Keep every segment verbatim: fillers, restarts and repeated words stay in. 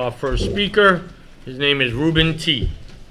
our first speaker. His name is Ruben T.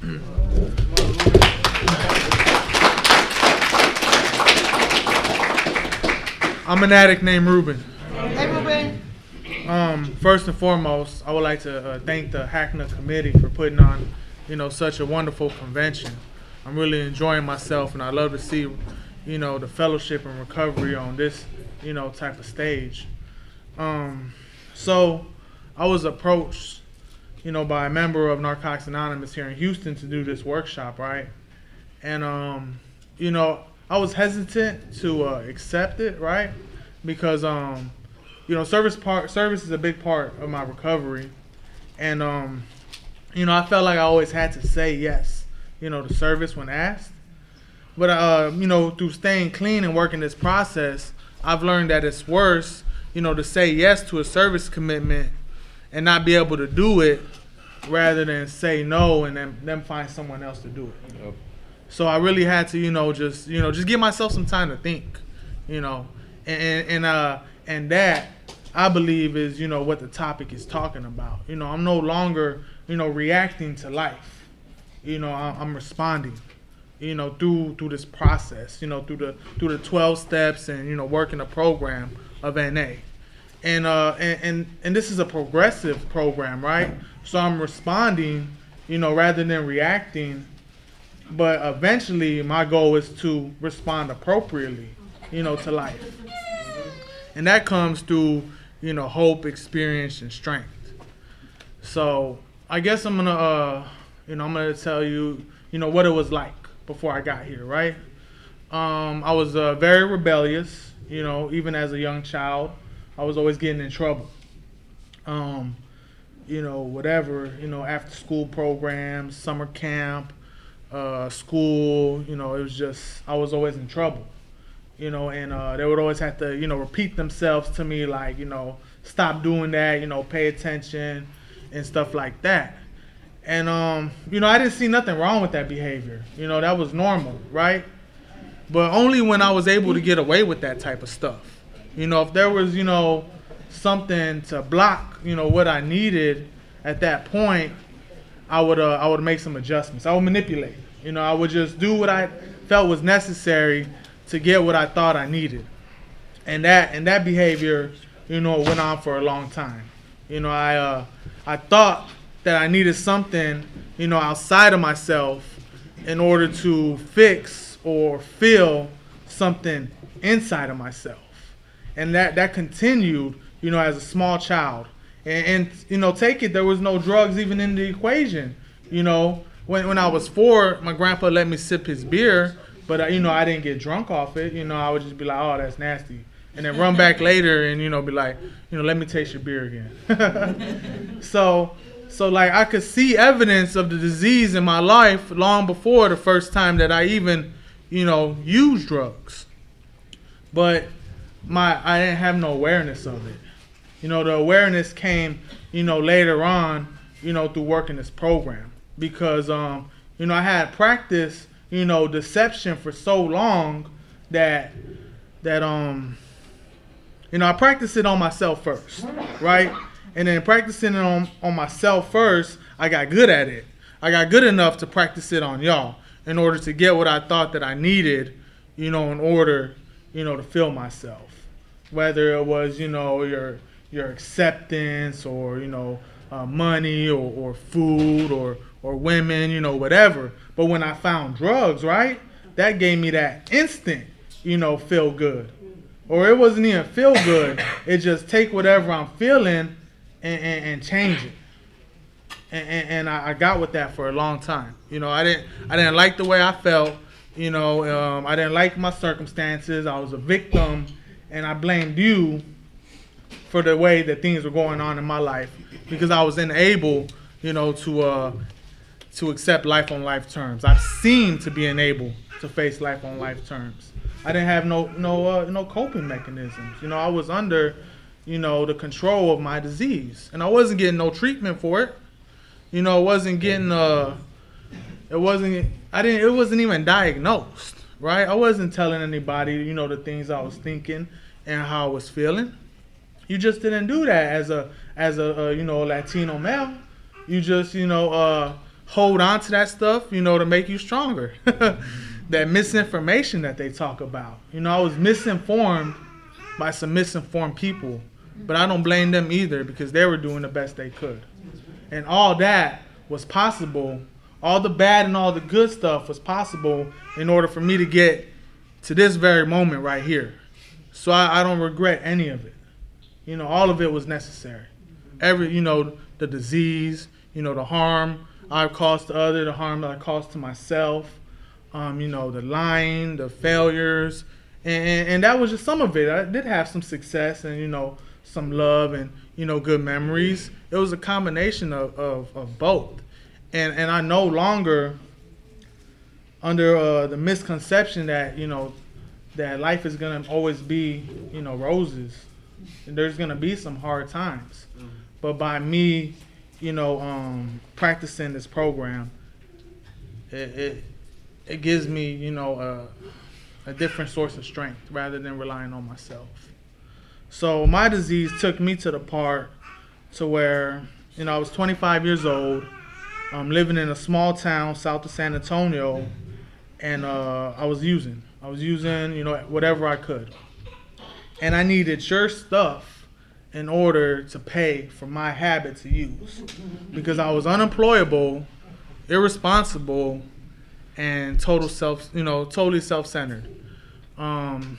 I'm an addict named Ruben. Hey, Ruben. Um, first and foremost, I would like to uh, thank the Hackna Committee for putting on, you know, such a wonderful convention. I'm really enjoying myself, and I love to see, you know, the fellowship and recovery on this, you know, type of stage. Um, so I was approached, you know, by a member of Narcotics Anonymous here in Houston to do this workshop, right? And, um, you know, I was hesitant to uh, accept it, right? Because, um, you know, service part service is a big part of my recovery. And, um, you know, I felt like I always had to say yes, you know, to service when asked. But, uh, you know, through staying clean and working this process, I've learned that it's worse, you know, to say yes to a service commitment and not be able to do it rather than say no and then them find someone else to do it. Yep. So I really had to, you know, just, you know, just give myself some time to think, you know, and, and, uh, and that I believe is, you know, what the topic is talking about. You know, I'm no longer, you know, reacting to life. You know, I'm responding, you know, through, through this process, you know, through the, through the twelve steps and, you know, working the program of N A. And, uh, and, and, and this is a progressive program, right? So I'm responding, you know, rather than reacting. But eventually, my goal is to respond appropriately, you know, to life. And that comes through, you know, hope, experience, and strength. So I guess I'm going to, uh, you know, I'm going to tell you, you know, what it was like before I got here, right? Um, I was uh, very rebellious, you know, even as a young child. I was always getting in trouble. Um, you know, whatever, you know, after school programs, summer camp, Uh, school, you know, it was just, I was always in trouble, you know, and uh, they would always have to, you know, repeat themselves to me like, you know, stop doing that, you know, pay attention and stuff like that. And, um, you know, I didn't see nothing wrong with that behavior. You know, that was normal, right? But only when I was able to get away with that type of stuff. You know, if there was, you know, something to block, you know, what I needed at that point, I would uh, I would make some adjustments. I would manipulate. You know, I would just do what I felt was necessary to get what I thought I needed. And that and that behavior, you know, went on for a long time. You know, I uh, I thought that I needed something, you know, outside of myself in order to fix or feel something inside of myself. And that, that continued, you know, as a small child. And, and, you know, take it, there was no drugs even in the equation. You know, when when I was four, my grandpa let me sip his beer, but, uh, you know, I didn't get drunk off it. You know, I would just be like, oh, that's nasty. And then run back later and, you know, be like, you know, let me taste your beer again. so, so, like, I could see evidence of the disease in my life long before the first time that I even, you know, used drugs. But my I didn't have no awareness of it. You know, the awareness came, you know, later on, you know, through working this program. Because, um, you know, I had practiced, you know, deception for so long that, that um, you know, I practiced it on myself first, right? And then practicing it on, on myself first, I got good at it. I got good enough to practice it on y'all in order to get what I thought that I needed, you know, in order, you know, to feel myself. Whether it was, you know, your... your acceptance or, you know, uh, money or, or food or, or women, you know, whatever. But when I found drugs, right, that gave me that instant, you know, feel good. Or it wasn't even feel good. It just take whatever I'm feeling and, and, and change it. And, and, and I, I got with that for a long time. You know, I didn't I didn't like the way I felt. You know, um, I didn't like my circumstances. I was a victim, and I blamed you for the way that things were going on in my life because I was unable, you know, to uh, to accept life on life terms. I seemed to be unable to face life on life terms. I didn't have no no uh, no coping mechanisms. You know, I was under, you know, the control of my disease, and I wasn't getting no treatment for it. You know, it wasn't getting uh, it wasn't I didn't it wasn't even diagnosed, right? I wasn't telling anybody, you know, the things I was thinking and how I was feeling. You just didn't do that as a as a, a you know Latino male, you just you know uh, hold on to that stuff, you know, to make you stronger. That misinformation that they talk about. You know, I was misinformed by some misinformed people, but I don't blame them either because they were doing the best they could. And all that was possible, all the bad and all the good stuff was possible in order for me to get to this very moment right here. So I, I don't regret any of it. You know, all of it was necessary. Every, you know, the disease, you know, the harm I caused to others, the harm that I caused to myself, um, you know, the lying, the failures, and, and, and that was just some of it. I did have some success and, you know, some love and, you know, good memories. It was a combination of, of, of both. And and I no longer under uh, the misconception that, you know, that life is going to always be, you know, roses. And there's going to be some hard times. Mm-hmm. But by me, you know, um, practicing this program, it, it it gives me, you know, a, a different source of strength rather than relying on myself. So my disease took me to the part to where, you know, I was twenty-five years old, um, living in a small town south of San Antonio, and uh, I was using. I was using, you know, whatever I could. And I needed your stuff in order to pay for my habit to use. Because I was unemployable, irresponsible, and total self, you know, totally self-centered. Um,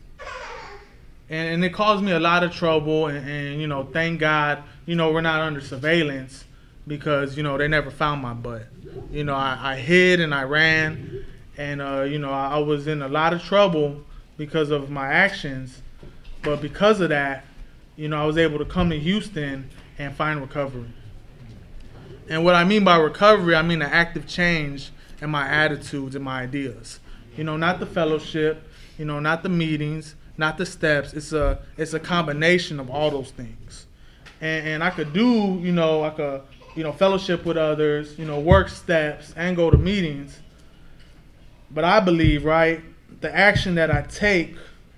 and, and it caused me a lot of trouble. And, and, you know, thank God, you know, we're not under surveillance because, you know, they never found my butt. You know, I, I hid and I ran. And, uh, you know, I, I was in a lot of trouble because of my actions. But because of that, you know, I was able to come to Houston and find recovery. And what I mean by recovery, I mean an active change in my attitudes and my ideas. You know, not the fellowship, you know, not the meetings, not the steps. It's a it's a combination of all those things. And, and I could do, you know, I could, you know, fellowship with others, you know, work steps and go to meetings. But I believe, right, the action that I take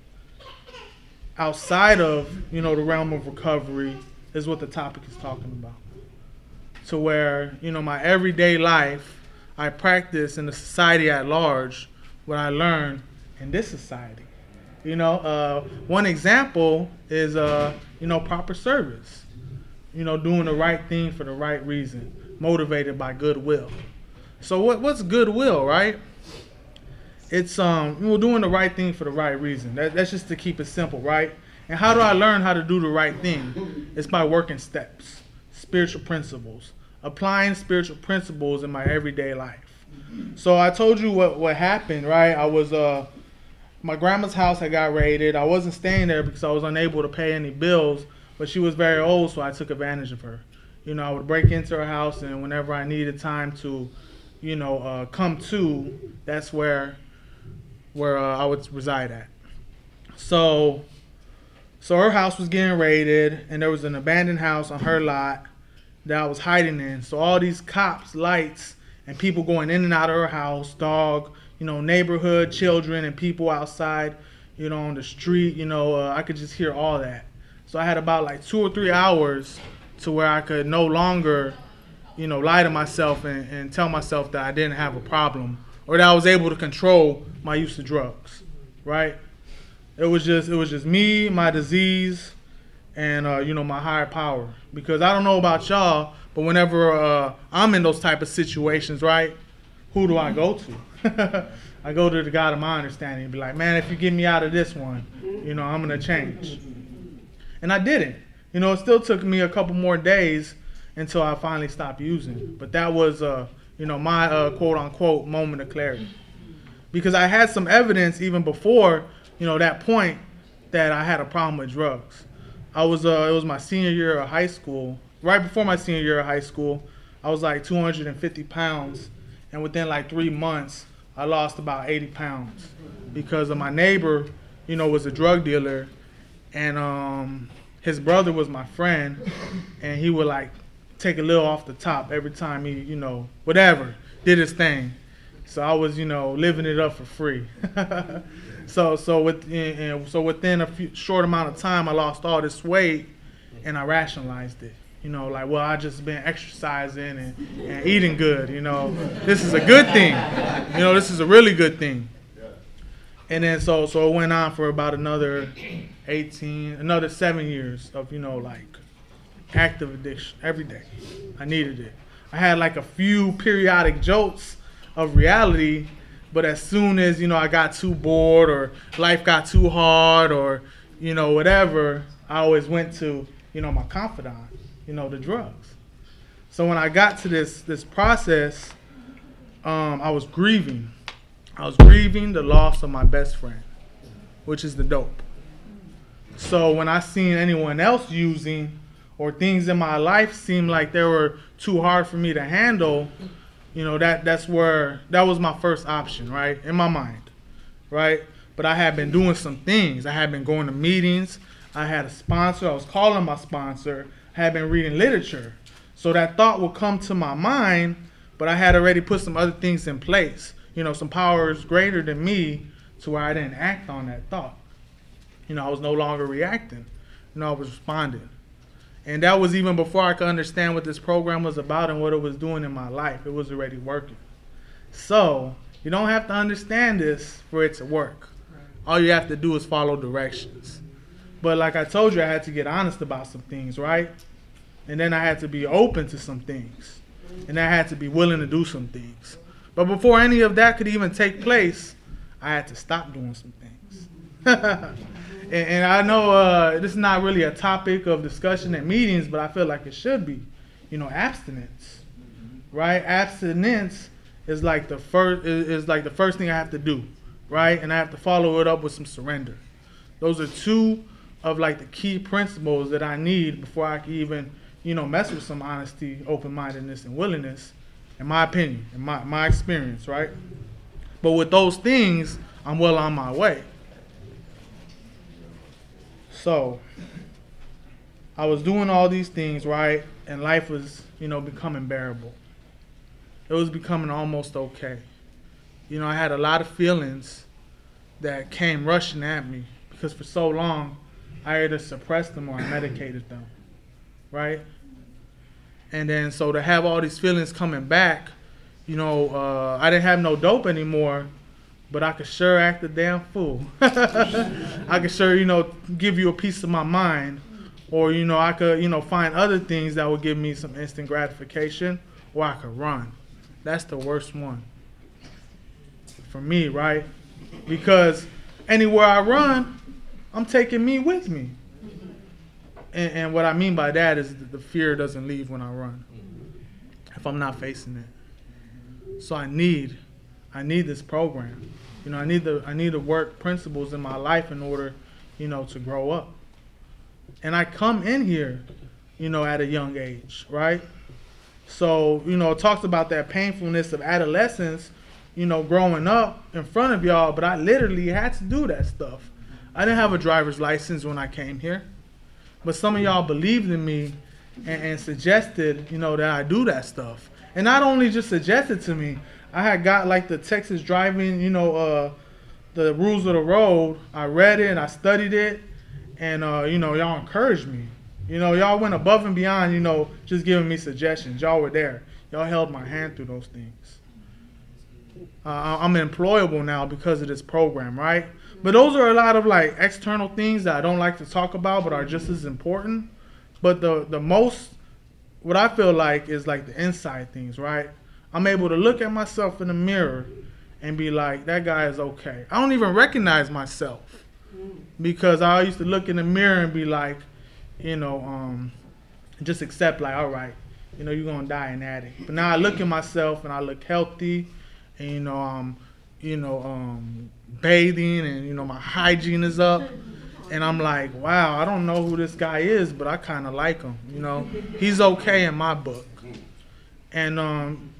outside of, you know, the realm of recovery is what the topic is talking about. To where, you know, my everyday life, I practice in the society at large what I learned in this society. You know, uh, one example is, uh, you know, proper service. You know, doing the right thing for the right reason, motivated by goodwill. So what what's goodwill, right? It's um, you know, doing the right thing for the right reason. That, that's just to keep it simple, right? And how do I learn how to do the right thing? It's by working steps, spiritual principles, applying spiritual principles in my everyday life. So I told you what, what happened, right? I was, uh, my grandma's house had got raided. I wasn't staying there because I was unable to pay any bills, but she was very old, so I took advantage of her. You know, I would break into her house, and whenever I needed time to, you know, uh, come to, that's where where uh, I would reside at. So, so her house was getting raided, and there was an abandoned house on her lot that I was hiding in. So all these cops, lights, and people going in and out of her house, dog, you know, neighborhood, children, and people outside, you know, on the street, you know, uh, I could just hear all that. So I had about like two or three hours to where I could no longer, you know, lie to myself and, and tell myself that I didn't have a problem or that I was able to control my use of drugs, right? It was just, it was just me, my disease, and, uh, you know, my higher power. Because I don't know about y'all, but whenever uh, I'm in those type of situations, right, who do I go to? I go to the God of my understanding and be like, man, if you get me out of this one, you know, I'm going to change. And I didn't. You know, it still took me a couple more days until I finally stopped using. But that was, uh, you know, my uh, quote-unquote moment of clarity. Because I had some evidence even before, you know, that point that I had a problem with drugs. I was, uh, it was my senior year of high school. Right before my senior year of high school, I was like two hundred fifty pounds. And within like three months, I lost about eighty pounds. Because of my neighbor, you know, was a drug dealer. And um, his brother was my friend. And he would like take a little off the top every time he, you know, whatever, did his thing. So I was, you know, living it up for free. so so with and so within a few, short amount of time, I lost all this weight, and I rationalized it. You know, like, well, I just been exercising and, and eating good, you know. This is a good thing. You know, this is a really good thing. And then so so it went on for about another eighteen, another seven years of, you know, like active addiction every day. I needed it. I had like a few periodic jolts of reality, but as soon as, you know, I got too bored or life got too hard or, you know, whatever, I always went to, you know, my confidant, you know, the drugs. So when I got to this this process, um, I was grieving. I was grieving the loss of my best friend, which is the dope. So when I seen anyone else using or things in my life seemed like they were too hard for me to handle, you know, that that's where, that was my first option, right, in my mind, right? But I had been doing some things. I had been going to meetings. I had a sponsor. I was calling my sponsor. I had been reading literature. So that thought would come to my mind, but I had already put some other things in place, you know, some powers greater than me to where I didn't act on that thought. You know, I was no longer reacting. You know, I was responding. And that was even before I could understand what this program was about and what it was doing in my life. It was already working. So you don't have to understand this for it to work. All you have to do is follow directions. But like I told you, I had to get honest about some things, right? And then I had to be open to some things. And I had to be willing to do some things. But before any of that could even take place, I had to stop doing some things. and, and I know uh, this is not really a topic of discussion at meetings, but I feel like it should be. You know, abstinence, right? Abstinence is like the first is, is like the first thing I have to do, right? And I have to follow it up with some surrender. Those are two of like the key principles that I need before I can even, you know, mess with some honesty, open-mindedness, and willingness, in my opinion, in my, my experience, right? But with those things, I'm well on my way. So, I was doing all these things, right? And life was, you know, becoming bearable. It was becoming almost okay. You know, I had a lot of feelings that came rushing at me because for so long, I either suppressed them or I medicated them, right? And then so to have all these feelings coming back, you know, uh, I didn't have no dope anymore, but I could sure act a damn fool. I could sure, you know, give you a piece of my mind, or, you know, I could, you know, find other things that would give me some instant gratification, or I could run. That's the worst one for me, right? Because anywhere I run, I'm taking me with me. And, and what I mean by that is that the fear doesn't leave when I run, if I'm not facing it. So I need, I need this program. You know, I need the, I need to work principles in my life in order, you know, to grow up. And I come in here, you know, at a young age, right? So, you know, it talks about that painfulness of adolescence, you know, growing up in front of y'all, but I literally had to do that stuff. I didn't have a driver's license when I came here, but some of y'all believed in me and, and suggested, you know, that I do that stuff. And not only just suggested to me, I had got like the Texas driving, you know, uh, the rules of the road. I read it and I studied it, and, uh, you know, y'all encouraged me. You know, y'all went above and beyond, you know, just giving me suggestions. Y'all were there. Y'all held my hand through those things. Uh, I'm employable now because of this program, right? But those are a lot of like external things that I don't like to talk about, but are just as important. But the the most, what I feel like is like the inside things, right? I'm able to look at myself in the mirror and be like, that guy is okay. I don't even recognize myself because I used to look in the mirror and be like, you know, um, just accept like, all right, you know, you're gonna die an addict. But now I look at myself and I look healthy, and you know, um, you know, um. bathing, and you know, my hygiene is up, and I'm like, wow, I don't know who this guy is, but I kind of like him, you know. He's okay in my book. And um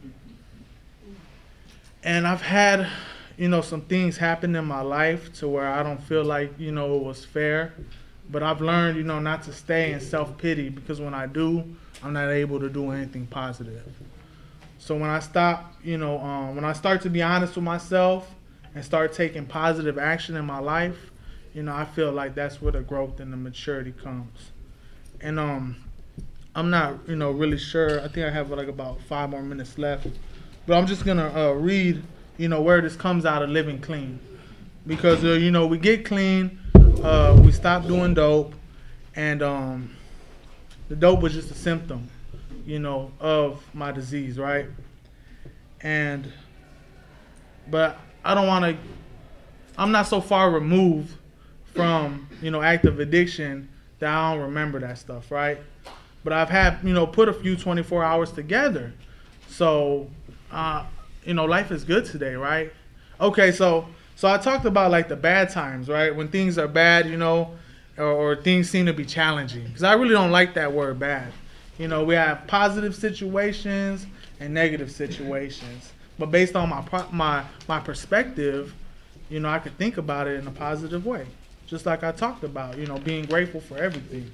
and I've had, you know, some things happen in my life to where I don't feel like, you know, it was fair, but I've learned, you know, not to stay in self-pity, because when I do, I'm not able to do anything positive. So when I stop, you know, um, when I start to be honest with myself and start taking positive action in my life, you know, I feel like that's where the growth and the maturity comes. and um, I'm not, you know, really sure. I think I have like about five more minutes left, but I'm just gonna uh, read, you know, where this comes out of living clean, because uh, you know we get clean, uh, we stop doing dope, and um, the dope was just a symptom, you know, of my disease, right? And but I don't want to. I'm not so far removed from, you know, active addiction that I don't remember that stuff, right? But I've had, you know, put a few twenty-four hours together. So, uh, you know, life is good today, right? Okay, so so I talked about like the bad times, right? When things are bad, you know, or, or things seem to be challenging. Because I really don't like that word bad. You know, we have positive situations and negative situations. But based on my my my perspective, you know, I could think about it in a positive way. Just like I talked about, you know, being grateful for everything.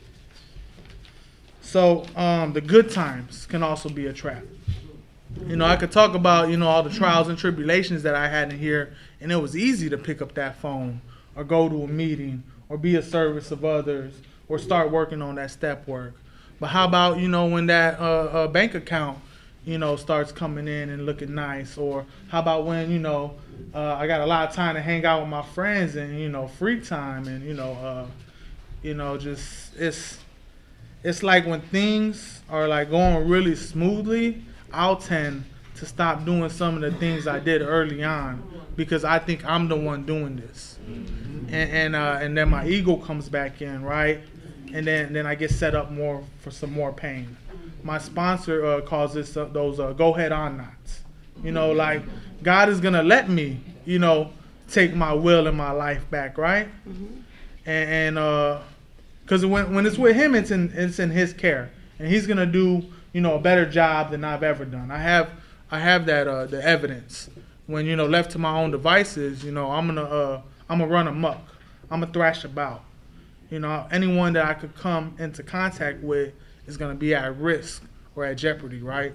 So um, the good times can also be a trap. You know, I could talk about, you know, all the trials and tribulations that I had in here, and it was easy to pick up that phone or go to a meeting or be a service of others or start working on that step work. But how about, you know, when that uh, uh, bank account, you know, starts coming in and looking nice? Or how about when, you know, uh, I got a lot of time to hang out with my friends and, you know, free time and, you know, uh, you know, just it's it's like when things are like going really smoothly, I'll tend to stop doing some of the things I did early on because I think I'm the one doing this. And and, uh, and then my ego comes back in, right? And then, then I get set up more for some more pain. My sponsor uh, calls this uh, those uh, go head on knots. You know, like God is gonna let me, you know, take my will and my life back, right? Mm-hmm. And, and uh, cause when when it's with Him, it's in it's in His care, and He's gonna do, you know, a better job than I've ever done. I have I have that uh, the evidence. When, you know, left to my own devices, you know, I'm gonna uh, I'm gonna run amok. I'm gonna thrash about. You know, anyone that I could come into contact with is going to be at risk or at jeopardy, right?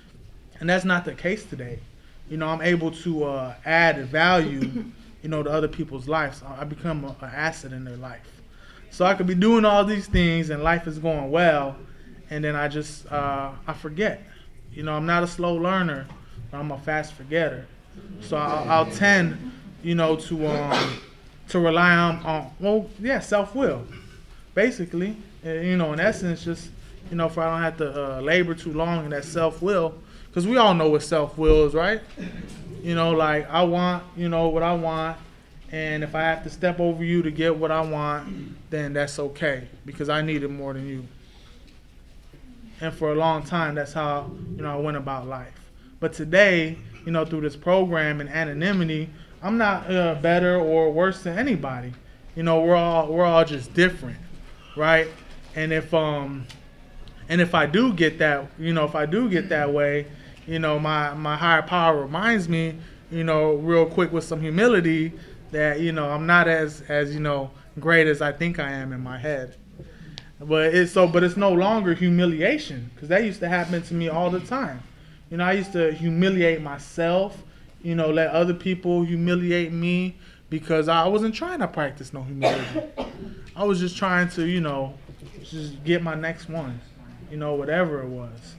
And that's not the case today. You know, I'm able to uh, add value, you know, to other people's lives. I become an asset in their life. So I could be doing all these things and life is going well, and then I just, uh, I forget. You know, I'm not a slow learner, but I'm a fast forgetter. So I'll, I'll tend, you know, to um, to rely on, on well, yeah, self-will, basically. You know, in essence, just, you know, if I don't have to uh, labor too long in that self-will, because we all know what self-will is, right? You know, like I want, you know, what I want, and if I have to step over you to get what I want, then that's okay, because I need it more than you. And for a long time, that's how, you know, I went about life. But today, you know, through this program and anonymity, I'm not uh, better or worse than anybody. You know, we're all we're all just different, right? And if um, and if I do get that, you know, if I do get that way, you know, my my higher power reminds me, you know, real quick with some humility that, you know, I'm not as as you know great as I think I am in my head. But it's so, but it's no longer humiliation, because that used to happen to me all the time. You know, I used to humiliate myself. You know, let other people humiliate me because I wasn't trying to practice no humility. I was just trying to, you know, just get my next one, you know, whatever it was.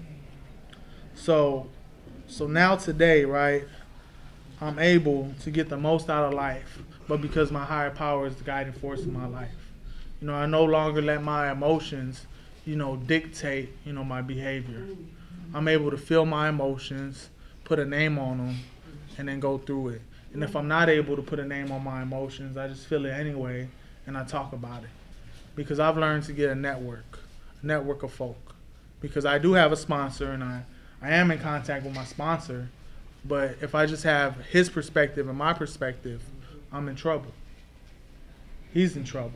So, so now today, right, I'm able to get the most out of life, but because my higher power is the guiding force in my life. You know, I no longer let my emotions, you know, dictate, you know, my behavior. I'm able to feel my emotions, put a name on them, and then go through it. And if I'm not able to put a name on my emotions, I just feel it anyway, and I talk about it. Because I've learned to get a network, a network of folk. Because I do have a sponsor, and I, I am in contact with my sponsor, but if I just have his perspective and my perspective, I'm in trouble. He's in trouble.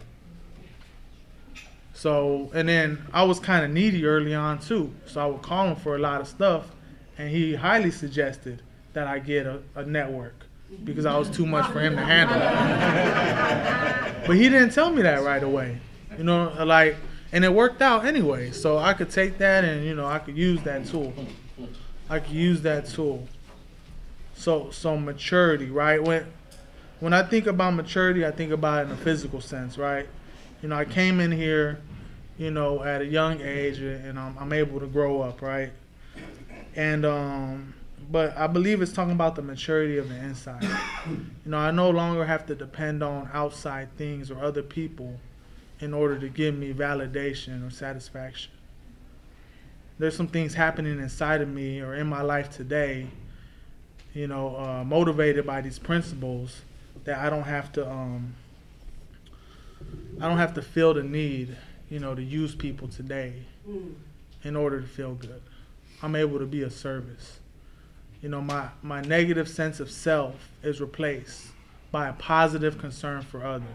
So, and then I was kind of needy early on too, so I would call him for a lot of stuff, and he highly suggested that I get a, a network because I was too much for him to handle. But he didn't tell me that right away, you know, like, and it worked out anyway. So I could take that and, you know, I could use that tool. I could use that tool. So, so maturity, right? When, when I think about maturity, I think about it in a physical sense, right? You know, I came in here, you know, at a young age, and I'm, I'm able to grow up, right? And um, but I believe it's talking about the maturity of the inside. You know, I no longer have to depend on outside things or other people in order to give me validation or satisfaction. There's some things happening inside of me or in my life today, you know, uh, motivated by these principles that I don't have to, um, I don't have to feel the need, you know, to use people today in order to feel good. I'm able to be of service. You know, my, my negative sense of self is replaced by a positive concern for others.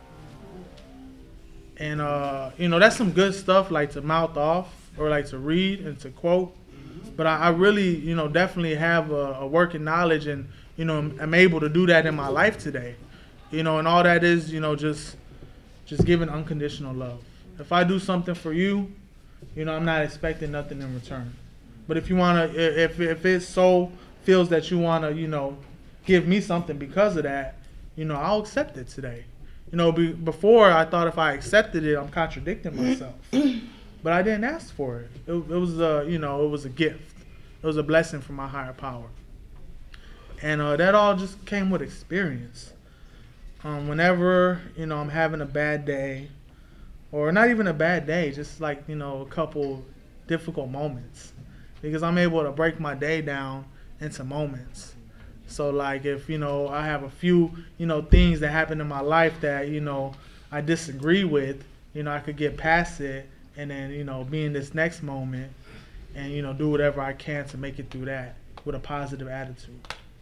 And, uh, you know, that's some good stuff, like to mouth off or like to read and to quote. But I, I really, you know, definitely have a, a working knowledge and, you know, I'm, I'm able to do that in my life today. You know, and all that is, you know, just just giving unconditional love. If I do something for you, you know, I'm not expecting nothing in return. But if you want to, if if it so feels that you want to, you know, give me something because of that, you know, I'll accept it today. You know, be, before I thought if I accepted it, I'm contradicting myself. But I didn't ask for it. It, it was a, you know, it was a gift. It was a blessing from my higher power. And uh, that all just came with experience. Um, whenever, you know, I'm having a bad day, or not even a bad day, just like, you know, a couple difficult moments. Because I'm able to break my day down into moments. So, like, if, you know, I have a few, you know, things that happen in my life that, you know, I disagree with, you know, I could get past it and then, you know, be in this next moment and, you know, do whatever I can to make it through that with a positive attitude.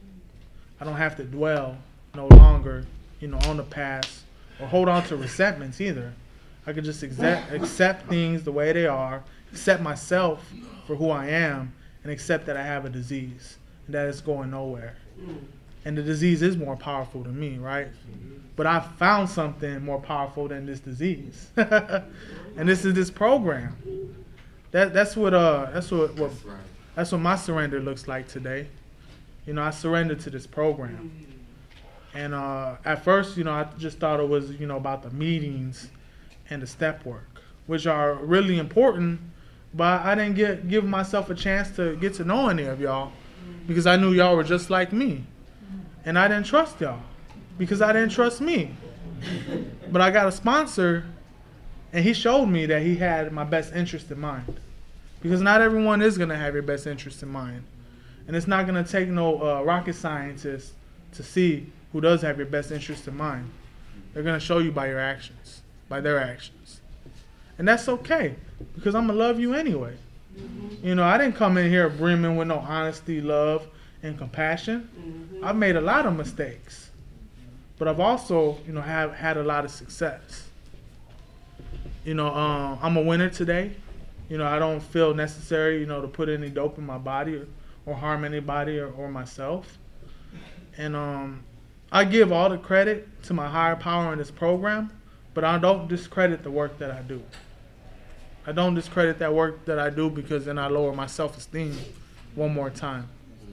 I don't have to dwell no longer, you know, on the past or hold on to resentments either. I could just accept, accept things the way they are, accept myself for who I am, and accept that I have a disease and that it's going nowhere. And the disease is more powerful than me, right? But I found something more powerful than this disease. And this is this program. That that's what uh that's what, what that's what my surrender looks like today. You know, I surrendered to this program. And uh, at first, you know, I just thought it was, you know, about the meetings and the step work, which are really important, but I didn't get give myself a chance to get to know any of y'all because I knew y'all were just like me. And I didn't trust y'all because I didn't trust me. But I got a sponsor, and he showed me that he had my best interest in mind. Because not everyone is going to have your best interest in mind. And it's not going to take no uh, rocket scientist to see who does have your best interest in mind. They're going to show you by your actions, by their actions. And that's okay, because I'm going to love you anyway. Mm-hmm. You know, I didn't come in here brimming with no honesty, love, and compassion. Mm-hmm. I've made a lot of mistakes. But I've also, you know, have had a lot of success. You know, um, I'm a winner today. You know, I don't feel necessary, you know, to put any dope in my body or, or harm anybody or, or myself. And um, I give all the credit to my higher power in this program, but I don't discredit the work that I do. I don't discredit that work that I do because then I lower my self-esteem one more time.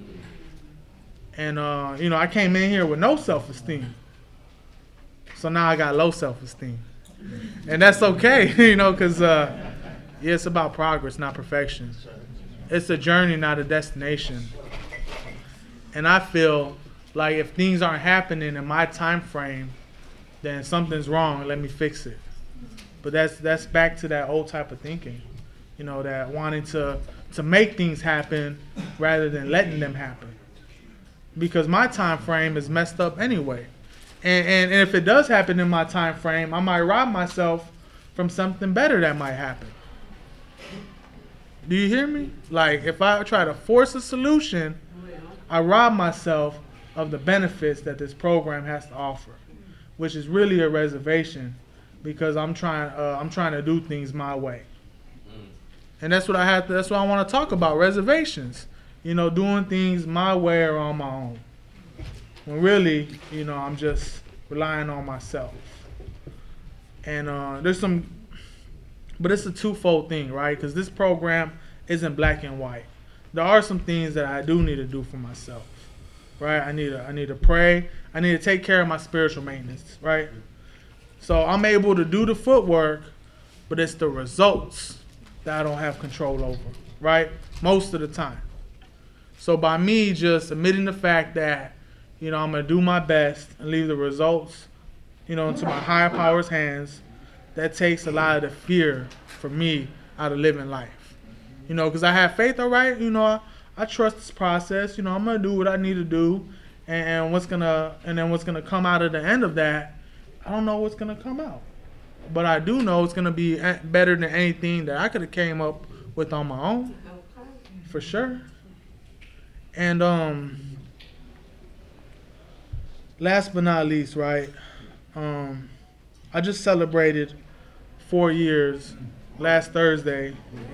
And, uh, you know, I came in here with no self-esteem. So now I got low self-esteem. And that's okay, you know, because, uh, yeah, it's about progress, not perfection. It's a journey, not a destination. And I feel like if things aren't happening in my time frame, then something's wrong. Let me fix it. But that's that's back to that old type of thinking, you know, that wanting to, to make things happen rather than letting them happen. Because my time frame is messed up anyway. And, and, and if it does happen in my time frame, I might rob myself from something better that might happen. Do you hear me? Like, if I try to force a solution, I rob myself of the benefits that this program has to offer, which is really a reservation because I'm trying uh, I'm trying to do things my way. And that's what I have to, that's what I want to talk about, reservations. You know, doing things my way or on my own. When really, you know, I'm just relying on myself. And uh, there's some, but it's a twofold thing, right? Because this program isn't black and white. There are some things that I do need to do for myself, right? I need to, I need to pray. I need to take care of my spiritual maintenance, right? So I'm able to do the footwork, but it's the results that I don't have control over, right? Most of the time. So by me just admitting the fact that, you know, I'm going to do my best and leave the results, you know, into my higher power's hands, that takes a lot of the fear for me out of living life. You know, because I have faith, all right, you know, I, I trust this process, you know, I'm going to do what I need to do, and, and what's going to, and then what's going to come out of the end of that, I don't know what's going to come out. But I do know it's going to be better than anything that I could have came up with on my own, for sure. And um, last but not least, right, um, I just celebrated four years last Thursday.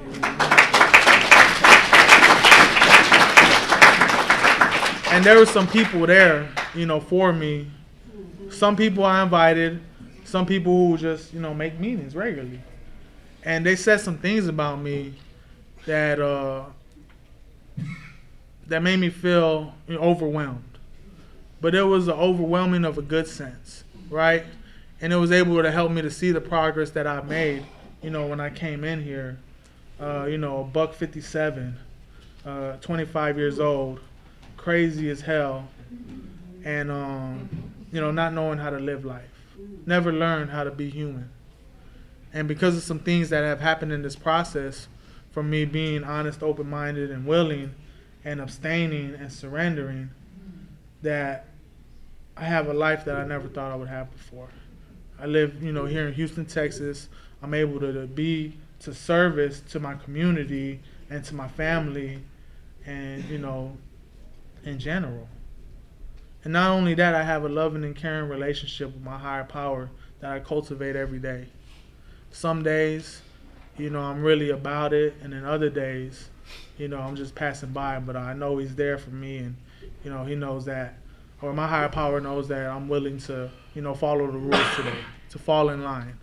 And there were some people there, you know, for me. Some people I invited, some people who just, you know, make meetings regularly. And they said some things about me that uh, that made me feel, you know, overwhelmed. But it was an overwhelming of a good sense, right? And it was able to help me to see the progress that I've made, you know, when I came in here, uh, you know, a buck fifty-seven, uh, twenty-five years old, crazy as hell, and, um, you know, not knowing how to live life. Never learned how to be human. And because of some things that have happened in this process, from me being honest, open-minded, and willing, and abstaining and surrendering, that I have a life that I never thought I would have before. I live, you know, here in Houston, Texas. I'm able to, to be to service to my community and to my family, and, you know, in general. And not only that, I have a loving and caring relationship with my higher power that I cultivate every day. Some days, you know, I'm really about it, and then other days, you know, I'm just passing by, but I know he's there for me, and, you know, he knows that, or my higher power knows that I'm willing to, you know, follow the rules today, to fall in line.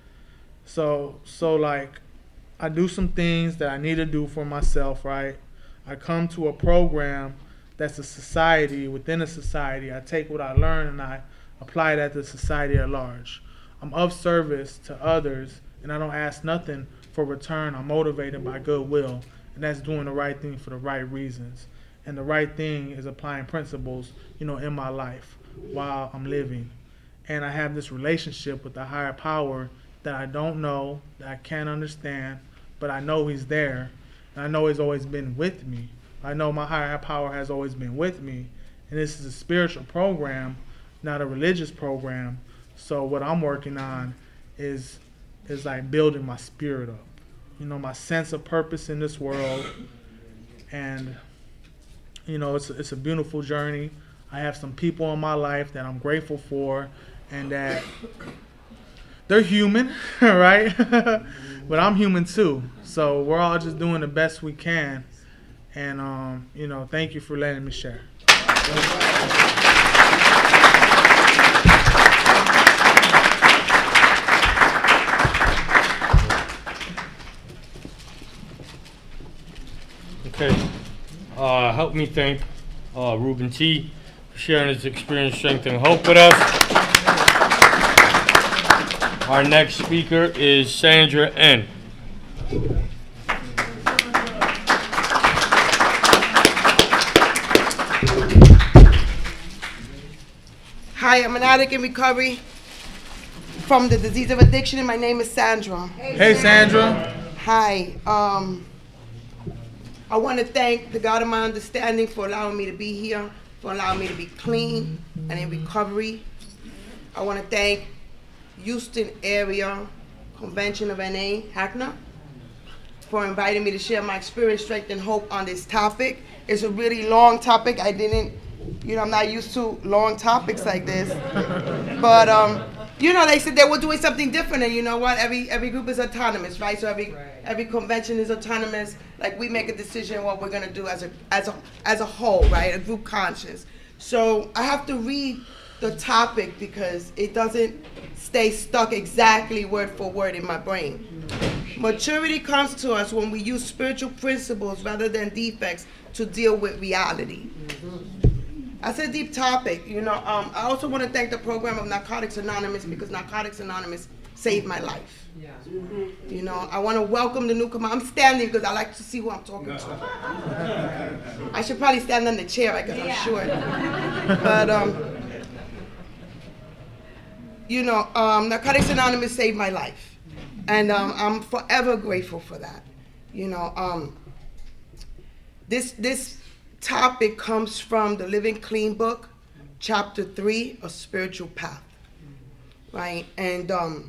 So, so like, I do some things that I need to do for myself, right? I come to a program that's a society within a society. I take what I learn and I apply that to society at large. I'm of service to others, and I don't ask nothing for return. I'm motivated by goodwill, and that's doing the right thing for the right reasons. And the right thing is applying principles, you know, in my life while I'm living. And I have this relationship with the higher power that I don't know, that I can't understand, but I know he's there, and I know he's always been with me. I know my higher power has always been with me, and this is a spiritual program, not a religious program. So what I'm working on is is like building my spirit up, you know, my sense of purpose in this world. And, you know, it's a, it's a beautiful journey. I have some people in my life that I'm grateful for, and that they're human, right? But I'm human too. So we're all just doing the best we can. And, um, you know, thank you for letting me share. Okay. Uh, help me thank uh, Ruben T. for sharing his experience, strength, and hope with us. Our next speaker is Sandra N. Hi, I'm an addict in recovery from the disease of addiction, and my name is Sandra. Hey, Sandra. Hi. Um, I want to thank the God of my understanding for allowing me to be here, for allowing me to be clean and in recovery. I want to thank Houston Area Convention of N A, Hackna, for inviting me to share my experience, strength, and hope on this topic. It's a really long topic. I didn't, you know, I'm not used to long topics like this. But, um, you know, they said they were doing something different, and you know what? Every every group is autonomous, right? So every right. every convention is autonomous. Like, we make a decision what we're gonna do as a as a as a whole, right? A group conscience. So I have to read the topic because it doesn't stay stuck exactly word for word in my brain. Maturity comes to us when we use spiritual principles rather than defects to deal with reality. That's a deep topic, you know. Um, I also want to thank the program of Narcotics Anonymous, because Narcotics Anonymous saved my life. Yeah. You know, I want to welcome the newcomer. I'm standing because I like to see who I'm talking to. I should probably stand on the chair because I'm short. But, um, you know, um, Narcotics Anonymous saved my life. And um, I'm forever grateful for that. You know, um, this, this topic comes from the Living Clean book, chapter three, A Spiritual Path. Right? And um,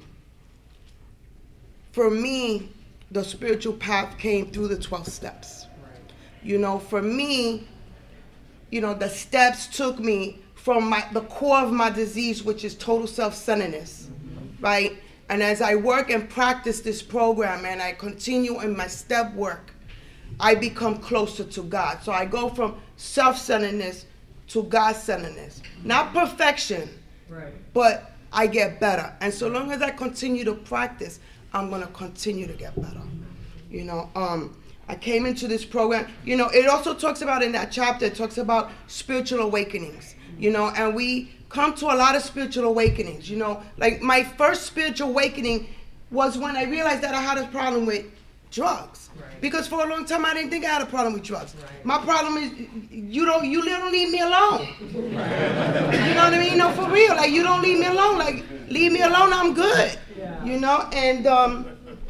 for me, the spiritual path came through the twelve steps. You know, for me, you know, the steps took me from my, the core of my disease, which is total self-centeredness, right? And as I work and practice this program and I continue in my step work, I become closer to God. So I go from self-centeredness to God-centeredness. Not perfection, right, but I get better. And so long as I continue to practice, I'm going to continue to get better. You know, um, I came into this program, you know, it also talks about in that chapter, it talks about spiritual awakenings, you know, and we come to a lot of spiritual awakenings, you know. Like my first spiritual awakening was when I realized that I had a problem with drugs. Right. Because for a long time I didn't think I had a problem with drugs. Right. My problem is you don't you don't leave me alone. Right. You know what I mean? No, for real. Like you don't leave me alone. Like leave me alone, I'm good. Yeah. You know, and um,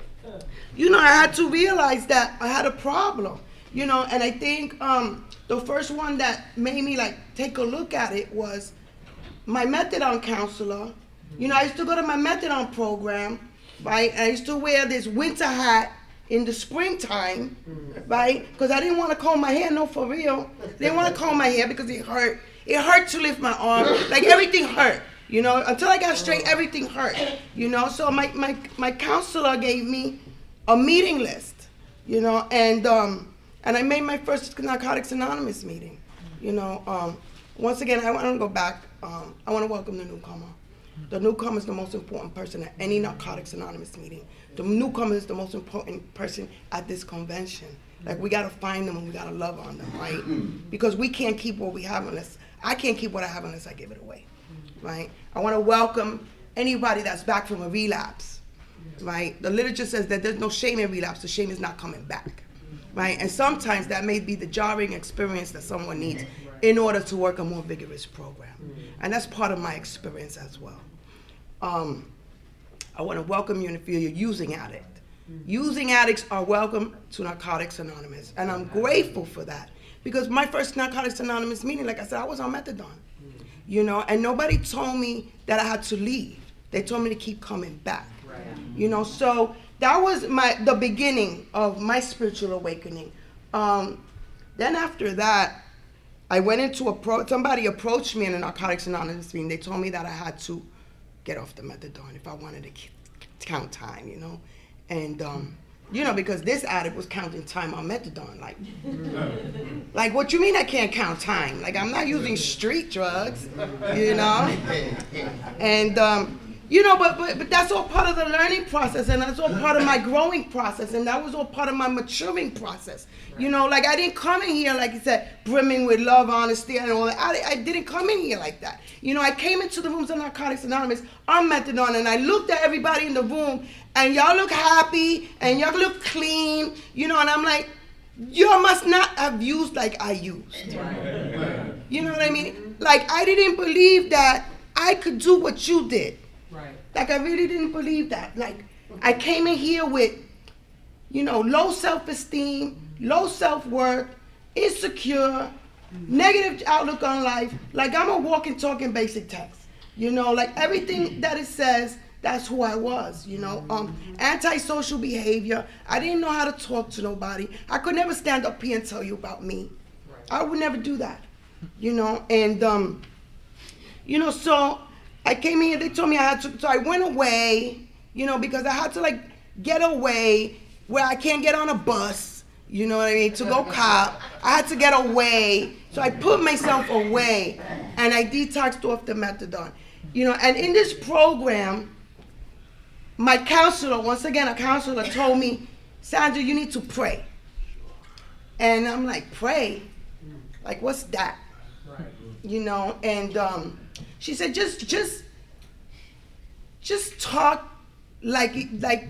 you know, I had to realize that I had a problem. You know, and I think um, the first one that made me like take a look at it was my methadone counselor. You know, I used to go to my methadone program, right? I used to wear this winter hat in the springtime, right? Because I didn't want to comb my hair, no, for real. Didn't want to comb my hair because it hurt. It hurt to lift my arm. Like everything hurt, you know. Until I got straight, everything hurt, you know. So my my my counselor gave me a meeting list, you know, and um and I made my first Narcotics Anonymous meeting, you know. Um, once again, I want to go back. Um, I want to welcome the newcomer. The newcomer is the most important person at any Narcotics Anonymous meeting. The newcomer is the most important person at this convention. Like, we got to find them and we got to love on them, right? Because we can't keep what we have unless, I can't keep what I have unless I give it away, right? I want to welcome anybody that's back from a relapse, right? The literature says that there's no shame in relapse. The shame is not coming back, right? And sometimes that may be the jarring experience that someone needs in order to work a more vigorous program. And that's part of my experience as well. Um, I want to welcome you and feel you're using addict. Using addicts are welcome to Narcotics Anonymous. And I'm grateful for that. Because my first Narcotics Anonymous meeting, like I said, I was on methadone. You know, and nobody told me that I had to leave. They told me to keep coming back. Right. You know, so that was my the beginning of my spiritual awakening. Um, then after that, I went into a pro, somebody approached me in a Narcotics Anonymous meeting. They told me that I had to get off the methadone if I wanted to keep, count time, you know. And, um, you know, because this addict was counting time on methadone. Like, like, what you mean I can't count time? Like, I'm not using street drugs, you know. And, um, you know, but, but but that's all part of the learning process, and that's all part of my growing process, and that was all part of my maturing process. You know, like I didn't come in here, like you said, brimming with love, honesty, and all that. I, I didn't come in here like that. You know, I came into the rooms of Narcotics Anonymous on methadone, and I looked at everybody in the room, and y'all look happy, and y'all look clean, you know, and I'm like, you must not have used like I used. You know what I mean? Like, I didn't believe that I could do what you did. Right. Like, I really didn't believe that. Like, I came in here with, you know, low self-esteem, low self-worth, insecure, negative outlook on life. Like, I'm a walking, talking basic text. You know, like, everything that it says, that's who I was, you know. Um, antisocial behavior. I didn't know how to talk to nobody. I could never stand up here and tell you about me. I would never do that, you know. And, um, you know, so I came in here, they told me I had to, so I went away, you know, because I had to, like, get away where I can't get on a bus, you know what I mean, to go cop. I had to get away, so I put myself away, and I detoxed off the methadone. You know, and in this program, my counselor, once again, a counselor told me, Sandra, you need to pray. And I'm like, pray? Like, what's that? Right. You know, and, um, she said, just, just, just talk like, like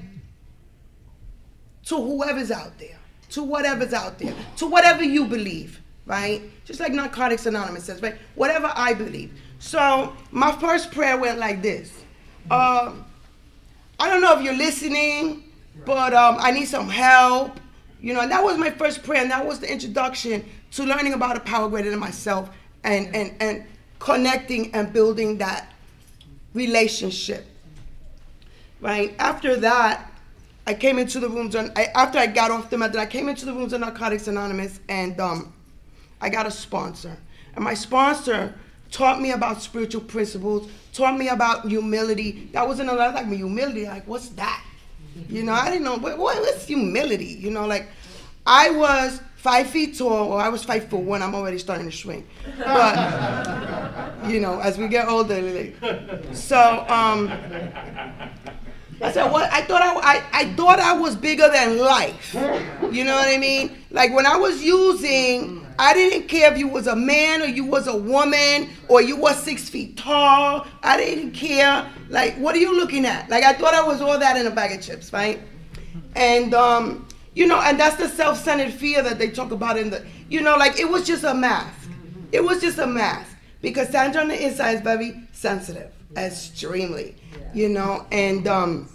to whoever's out there, to whatever's out there, to whatever you believe, right? Just like Narcotics Anonymous says, right? Whatever I believe. So my first prayer went like this. Um, I don't know if you're listening, but um, I need some help. You know, and that was my first prayer, and that was the introduction to learning about a power greater than myself and, and, and connecting and building that relationship, right? After that, I came into the rooms, on, I, after I got off the method, I came into the rooms of Narcotics Anonymous, and um, I got a sponsor. And my sponsor taught me about spiritual principles, taught me about humility. That wasn't a lot like me, humility, like, what's that? You know, I didn't know, what, what's humility? You know, like, I was five feet tall, or I was five foot one, I'm already starting to shrink. But, you know, as we get older, like, so, um, I said, what? I thought I, I, I thought I was bigger than life. You know what I mean? Like, when I was using, I didn't care if you was a man or you was a woman or you was six feet tall. I didn't care. Like, what are you looking at? Like, I thought I was all that in a bag of chips, right? And, um, you know, and that's the self-centered fear that they talk about in the, you know, like, it was just a mask. It was just a mask. Because Sandra on the inside is very sensitive, extremely, you know, and um,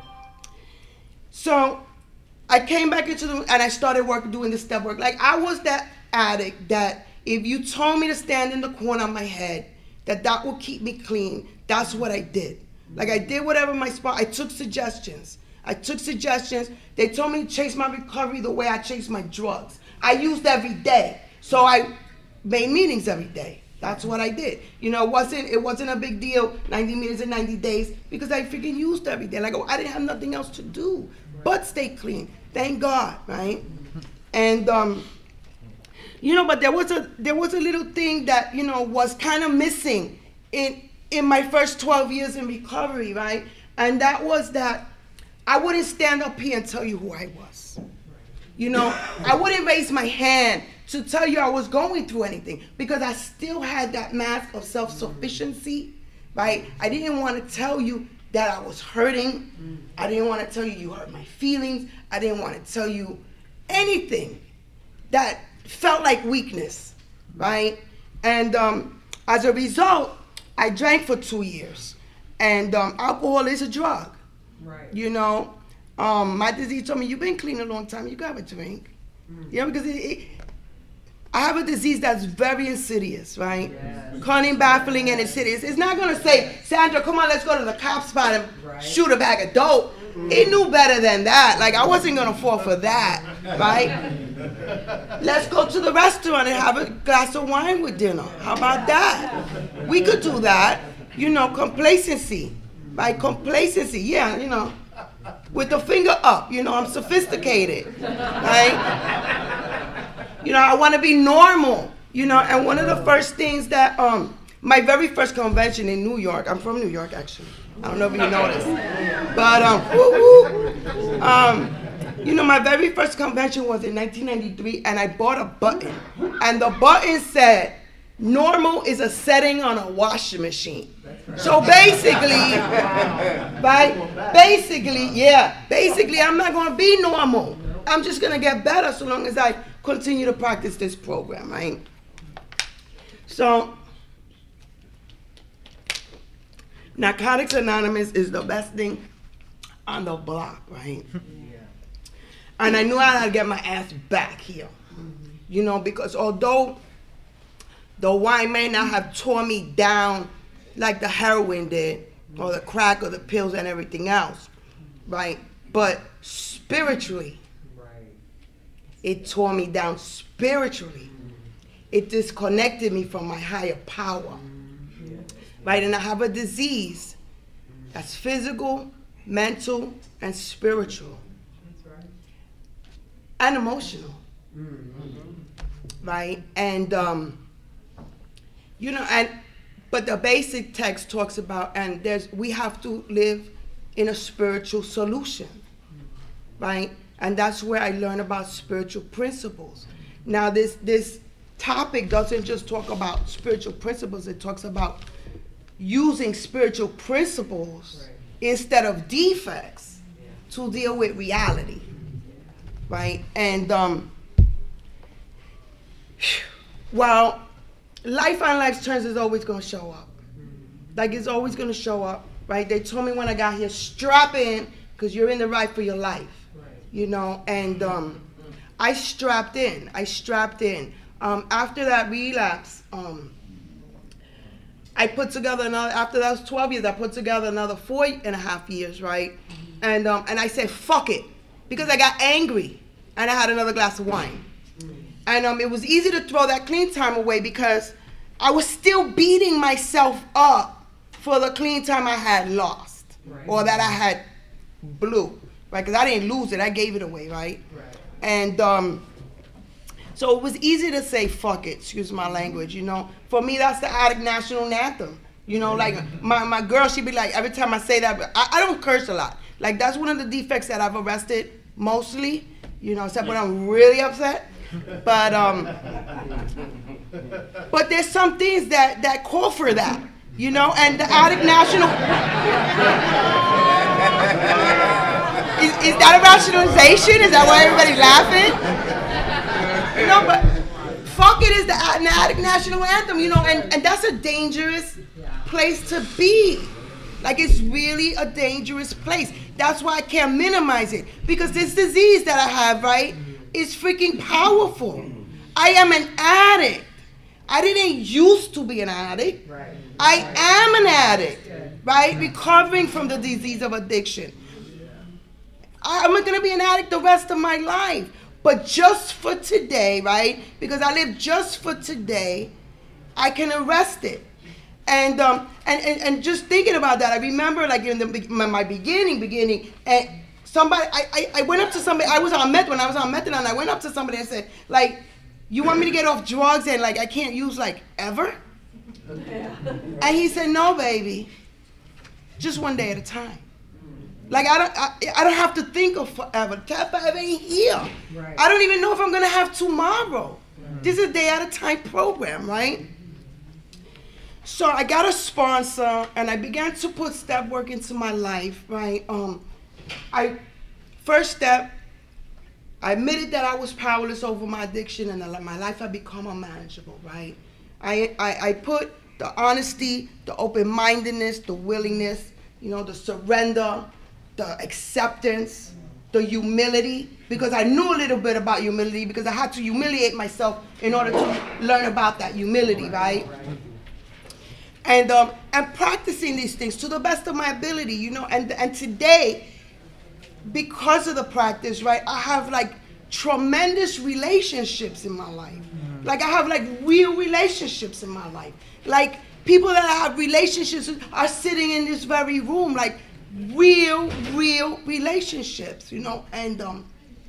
so I came back into the, and I started work, doing the step work. Like, I was that addict that if you told me to stand in the corner of my head, that that would keep me clean, that's what I did. Like, I did whatever my spot, I took suggestions. I took suggestions. They told me to chase my recovery the way I chase my drugs. I used every day. So I made meetings every day. That's what I did. You know, it wasn't, it wasn't a big deal, ninety minutes in ninety days, because I freaking used every day. Like, I didn't have nothing else to do but stay clean. Thank God, right? And, um, you know, but there was a there was a little thing that, you know, was kind of missing in in my first twelve years in recovery, right? And that was that I wouldn't stand up here and tell you who I was. You know, I wouldn't raise my hand to tell you I was going through anything because I still had that mask of self-sufficiency, right? I didn't want to tell you that I was hurting. I didn't want to tell you you hurt my feelings. I didn't want to tell you anything that felt like weakness, right? And um, as a result, I drank for two years. And um, alcohol is a drug, right? You know, um, my disease told me, you've been clean a long time, you gotta drink. Mm. You know, because it, it, I have a disease that's very insidious, right? Yes. Cunning, baffling, and insidious. It's not gonna say, Sandra, come on, let's go to the cop spot and right. shoot a bag of dope. Mm. It knew better than that. Like, I wasn't gonna fall for that, right? Let's go to the restaurant and have a glass of wine with dinner. How about that? We could do that. You know, complacency, right? Complacency, yeah, you know, with the finger up. You know, I'm sophisticated, right? You know, I want to be normal, you know, and one of the first things that, um, my very first convention in New York, I'm from New York, actually. I don't know if you noticed, but, um, woo, woo, um, you know, my very first convention was in nineteen ninety-three, and I bought a button, and the button said, normal is a setting on a washing machine. So basically, right, basically, yeah, basically I'm not going to be normal. I'm just going to get better so long as I continue to practice this program, right? So, Narcotics Anonymous is the best thing on the block, right? And I knew I had to get my ass back here, you know, because although the wine may not have tore me down like the heroin did, or the crack, or the pills and everything else, right? But spiritually, it tore me down spiritually. It disconnected me from my higher power, right? And I have a disease that's physical, mental, and spiritual, and emotional, right? And, um, you know, and but the basic text talks about, and there's we have to live in a spiritual solution, right? And that's where I learn about spiritual principles. Now, this this topic doesn't just talk about spiritual principles. It talks about using spiritual principles instead of defects to deal with reality, right? And um, well, life on life's terms is always going to show up. Like, it's always going to show up, right? They told me when I got here, strap in, because you're in the right for your life, you know? And um, I strapped in. I strapped in. Um, after that relapse, um, I put together another, after that was twelve years, I put together another four and a half years, right? And um, and I said, fuck it, because I got angry, and I had another glass of wine. And um, it was easy to throw that clean time away because I was still beating myself up for the clean time I had lost, right, or that I had blew, right? Because I didn't lose it, I gave it away, right? Right. And um, so it was easy to say, fuck it, excuse my language, you know? For me, that's the addict national anthem. You know, like, my, my girl, she'd be like, every time I say that, I, I don't curse a lot. Like, that's one of the defects that I've arrested mostly, you know, except when I'm really upset. But, um, but there's some things that, that call for that, you know? And the addict national... is, is that a rationalization? Is that why everybody's laughing? No, but fuck it is the addict national anthem, you know, and, and that's a dangerous place to be. Like, it's really a dangerous place. That's why I can't minimize it. Because this disease that I have, right, is freaking powerful. I am an addict. I didn't used to be an addict. I am an addict, right? Recovering from the disease of addiction. I'm going to be an addict the rest of my life. But just for today, right? Because I live just for today, I can arrest it. And um and, and, and just thinking about that, I remember like in the my beginning, beginning, and somebody, I, I, I went up to somebody, I was on meth, when I was on methadone, I went up to somebody and said, like, you want me to get off drugs and like I can't use like ever? And he said, no, baby, just one day at a time. Like, I don't, I, I don't have to think of forever. Forever ain't here. Right. I don't even know if I'm gonna have tomorrow. Right. This is a day at a time program, right? So I got a sponsor, and I began to put step work into my life, right? Um, I first step, I admitted that I was powerless over my addiction, and that my life had become unmanageable, right? I, I, I put the honesty, the open-mindedness, the willingness, you know, the surrender, the acceptance, the humility, because I knew a little bit about humility because I had to humiliate myself in order to learn about that humility, right? And um, and practicing these things to the best of my ability, you know, and and today, because of the practice, right, I have like tremendous relationships in my life. Mm-hmm. Like I have like real relationships in my life. Like people that I have relationships with are sitting in this very room, like real, real relationships, you know, and um,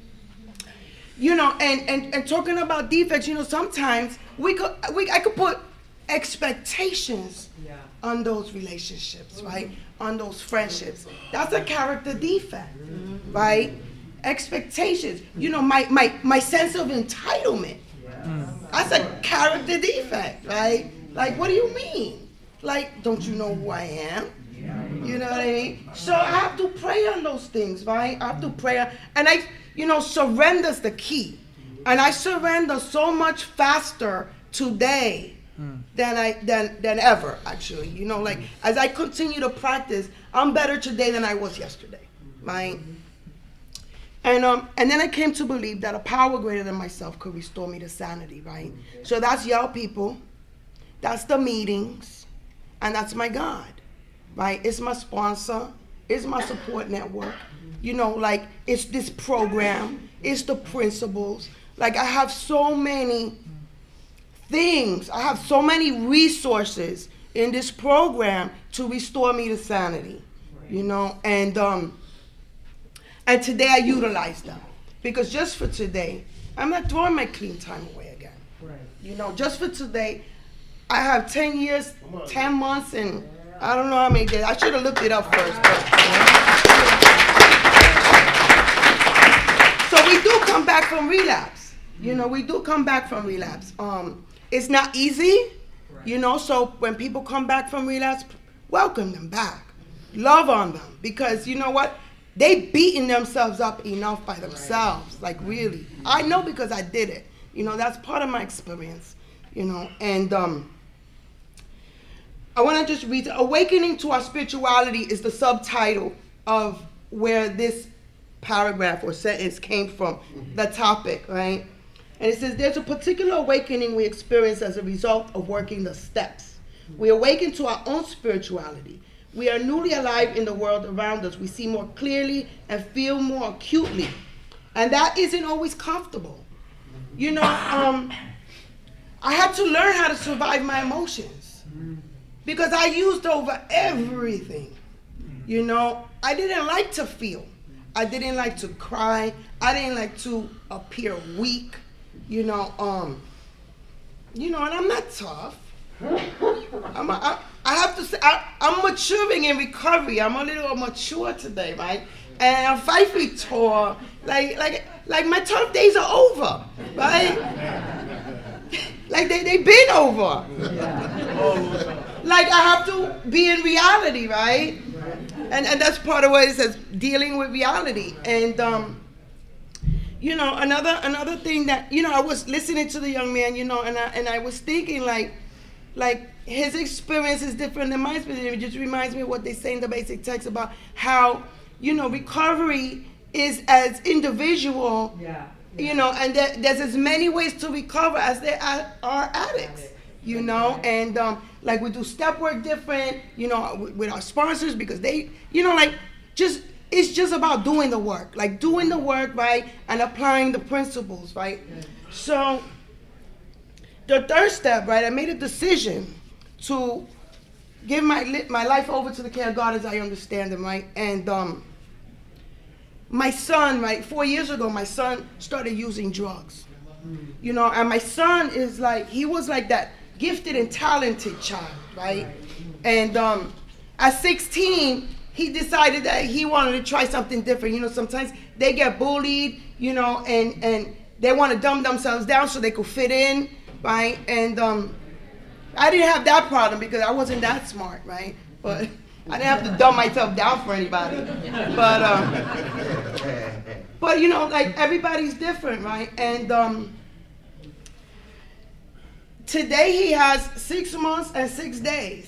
you know, and, and, and talking about defects, you know, sometimes we could we I could put expectations yeah. on those relationships, right? On those friendships. That's a character defect, mm-hmm. right? Expectations. You know, my, my, my sense of entitlement. Yeah. That's a character defect, right? Like, what do you mean? Like, don't you know who I am? You know what I mean? So I have to pray on those things, right? I have to pray. And I, you know, surrender's the key. And I surrender so much faster today Hmm. than I than than ever, actually. You know, like as I continue to practice, I'm better today than I was yesterday, right? And um and then I came to believe that a power greater than myself could restore me to sanity, right? So that's y'all people, that's the meetings, and that's my God, right? It's my sponsor, it's my support network. You know, like it's this program, it's the principles. Like I have so many things. I have so many resources in this program to restore me to sanity, you know, and um, and today I utilize them because just for today, I'm not throwing my clean time away again. Right. You know, just for today, I have ten years, ten months, and I don't know how many days. I should have looked it up first. But, so we do come back from relapse. You know, we do come back from relapse. Um, It's not easy, you know, so when people come back from relapse, welcome them back. love on them, because you know what? They beating themselves up enough by themselves, like really. I know because I did it. You know, that's part of my experience, you know. And um, I want to just read, Awakening to Our Spirituality is the subtitle of where this paragraph or sentence came from, the topic, right? And it says, there's a particular awakening we experience as a result of working the steps. We awaken to our own spirituality. We are newly alive in the world around us. We see more clearly and feel more acutely. And that isn't always comfortable. You know, um, I had to learn how to survive my emotions because I used over everything. You know, I didn't like to feel. I didn't like to cry. I didn't like to appear weak. You know, um, you know, and I'm not tough. I'm a, I, I have to say, I, I'm maturing in recovery. I'm a little mature today, right? And I'm five feet tall. Like, like, like my tough days are over, right? Like they they been over. Like I have to be in reality, right? And and that's part of what it says, dealing with reality. And um, you know, another another thing that, you know, I was listening to the young man, you know, and I and I was thinking like, like his experience is different than my experience. It just reminds me of what they say in the basic text about how, you know, recovery is as individual, yeah. You know, and there, there's as many ways to recover as there are, are addicts, you know, and um, like we do step work different, you know, with, with our sponsors because they, you know, like just, it's just about doing the work, like doing the work, right, and applying the principles, right? So the third step, right, I made a decision to give my my life over to the care of God as I understand Him, right? And um, my son, right, four years ago, my son started using drugs, you know, and my son is like, he was like that gifted and talented child, right? And um, at sixteen, he decided that he wanted to try something different. You know, sometimes they get bullied, you know, and, and they want to dumb themselves down so they could fit in, right? And um, I didn't have that problem because I wasn't that smart, right? But I didn't have to dumb myself down for anybody. But, um, but you know, like everybody's different, right? And um, today he has six months and six days.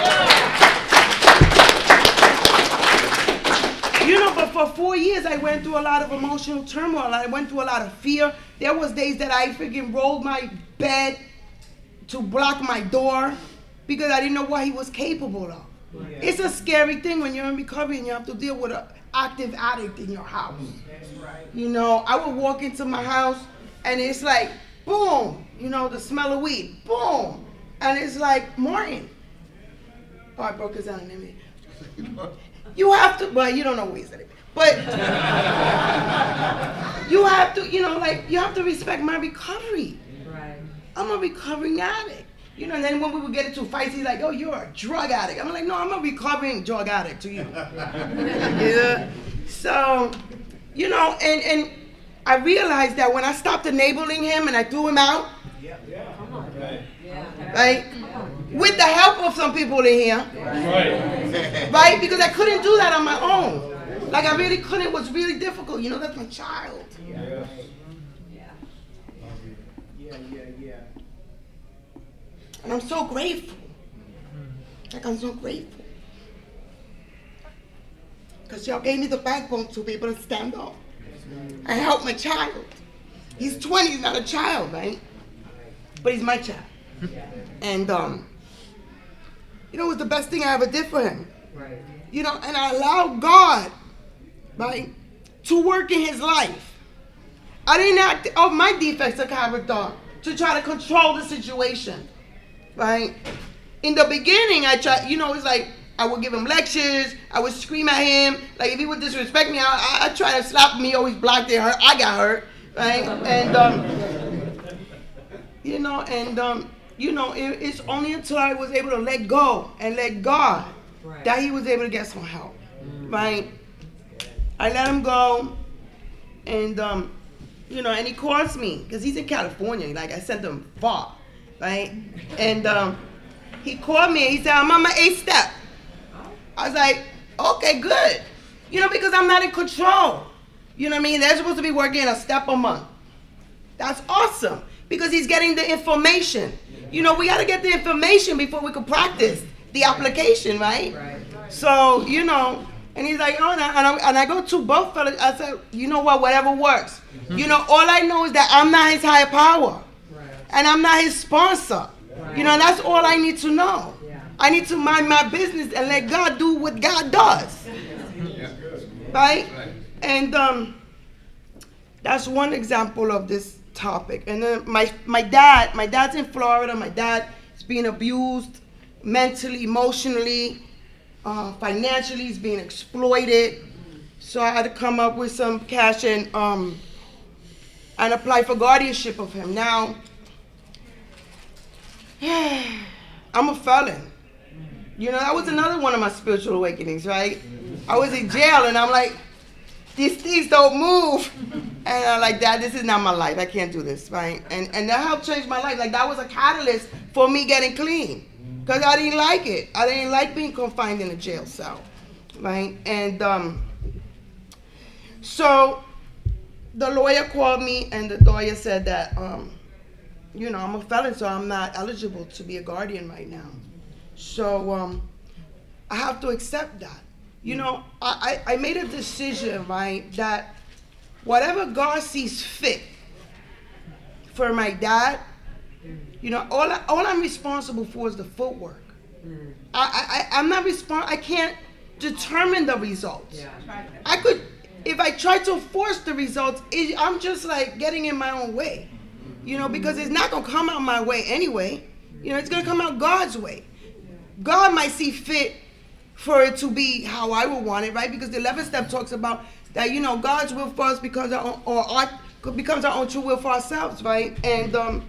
You know, but for four years I went through a lot of emotional turmoil. I went through a lot of fear. There was days that I freaking rolled my bed to block my door because I didn't know what he was capable of. Yeah. It's a scary thing when you're in recovery and you have to deal with an active addict in your house. That's right. You know, I would walk into my house and it's like, boom, you know, the smell of weed, boom. And it's like, Martin. Oh, I broke his anonymity. You have to, well, you don't know what he said. But you have to, you know, like, you have to respect my recovery. Right. I'm a recovering addict. You know, and then when we would get into fights, he's like, oh, you're a drug addict. I'm like, no, I'm a recovering drug addict to you. Yeah. So, you know, and, and I realized that when I stopped enabling him and I threw him out, yeah. Yeah. Come on. Right? Yeah. Right? With the help of some people in here. Right. Right? Because I couldn't do that on my own. Like, I really couldn't. It was really difficult. You know, that's my child. Yeah. Yeah. Yeah, yeah, yeah. And I'm so grateful. Like, I'm so grateful. Because y'all gave me the backbone to be able to stand up and help my child. He's twenty, he's not a child, right? But he's my child. And, um, you know, it was the best thing I ever did for him. Right. You know, and I allowed God, right, to work in his life. I didn't act of my defects of character to try to control the situation. Right? In the beginning, I tried, you know, it's like I would give him lectures, I would scream at him. Like if he would disrespect me, I, I, I try to slap him, he always blocked it, hurt, I got hurt, right? And, um, you know, and, um, you know, it, it's only until I was able to let go and let God right. that he was able to get some help, right? I let him go, and, um, you know, and he calls me, because he's in California, like I sent him far. Right? And um, he called me and he said, I'm on my eighth step. I was like, Okay, good. You know, because I'm not in control. You know what I mean? They're supposed to be working a step a month. That's awesome because he's getting the information. You know, we got to get the information before we can practice the application, right? Right. So, you know, and he's like, oh, and I, and I, and I go to both fellas. I said, you know what, whatever works. Mm-hmm. You know, all I know is that I'm not his higher power. Right. And I'm not his sponsor. Right. You know, that's all I need to know. Yeah. I need to mind my business and let God do what God does. Yeah. Right? Right? And um, that's one example of this topic. And then my my dad, my dad's in Florida. My dad is being abused mentally, emotionally, uh, financially. He's being exploited. So I had to come up with some cash and um and apply for guardianship of him. Now, I'm a felon. You know, that was another one of my spiritual awakenings, right? I was in jail and I'm like, these things don't move. And I'm like, Dad, this is not my life. I can't do this, right? And and that helped change my life. Like, that was a catalyst for me getting clean. Because I didn't like it. I didn't like being confined in a jail cell, right? And um, so the lawyer called me, and the lawyer said that, um, you know, I'm a felon, so I'm not eligible to be a guardian right now. So um, I have to accept that. You know, I, I made a decision, right, that whatever God sees fit for my dad, you know, all, I, all I'm responsible for is the footwork. Mm. I, I, I'm not respons- I can't determine the results. Yeah. I could, if I try to force the results, it, I'm just like getting in my own way, you know, because it's not going to come out my way anyway. You know, it's going to come out God's way. God might see fit for it to be how I would want it, right? Because the eleventh step talks about that, you know, God's will for us becomes our own, or our, becomes our own true will for ourselves, right? And um,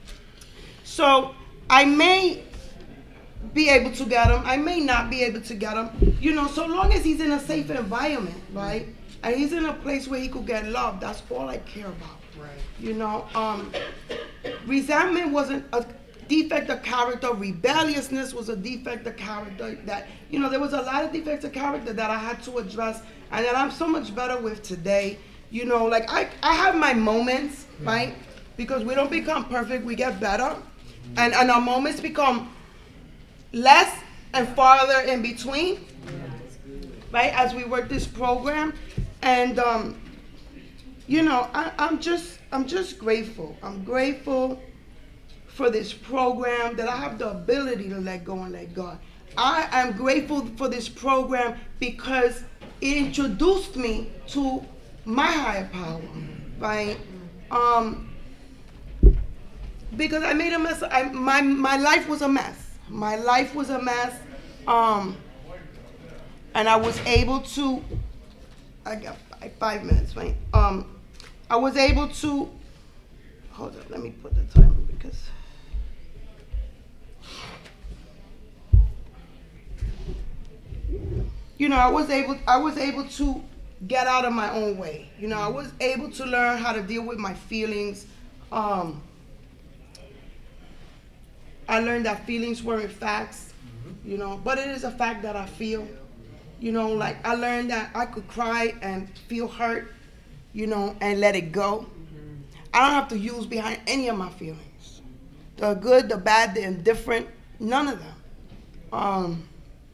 so I may be able to get him. I may not be able to get him. You know, so long as he's in a safe environment, right? And he's in a place where he could get love, that's all I care about. Right. You know, um, resentment wasn't a defect of character. Rebelliousness was a defect of character. That, you know, there was a lot of defects of character that I had to address and that I'm so much better with today. You know, like I, I have my moments, right? Because we don't become perfect, we get better. And, and our moments become less and farther in between, right? As we work this program. And, um, you know, I, I'm just, I'm just grateful. I'm grateful for this program, that I have the ability to let go and let God. I am grateful for this program because it introduced me to my higher power, right? Um, because I made a mess. I, my my life was a mess. My life was a mess, um, and I was able to. I got five, five minutes, right? Um, I was able to. Hold up, let me put the timer because. You know, I was able. I was able to get out of my own way. You know, I was able to learn how to deal with my feelings. Um, I learned that feelings weren't facts, you know, but it is a fact that I feel. You know, like I learned that I could cry and feel hurt, you know, and let it go. I don't have to use behind any of my feelings. The good, the bad, the indifferent, none of them. Um,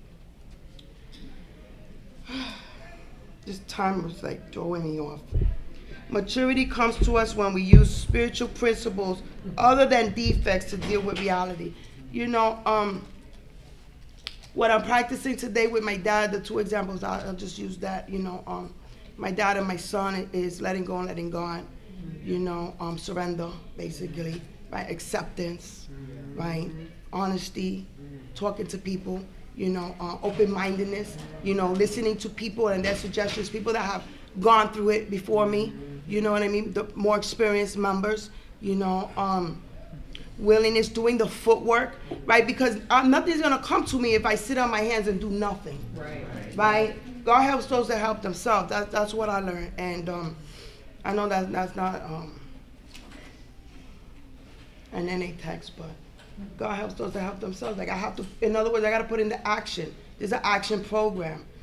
this time was like throwing me off. Maturity comes to us when we use spiritual principles other than defects to deal with reality. You know, um, what I'm practicing today with my dad, the two examples, I'll, I'll just use that. You know, um, my dad and my son is letting go and letting God. You know, um, surrender, basically, right? Acceptance, right? Honesty, talking to people. You know, uh, open-mindedness. You know, listening to people and their suggestions. People that have gone through it before me. You know what I mean? The more experienced members, you know, um, willingness, doing the footwork, right? Because uh, nothing's going to come to me if I sit on my hands and do nothing, right? Right? God helps those that help themselves. That, that's what I learned. And um, I know that that's not um, an N A text, but God helps those that help themselves. Like I have to, in other words, I got to put into action. There's an action program,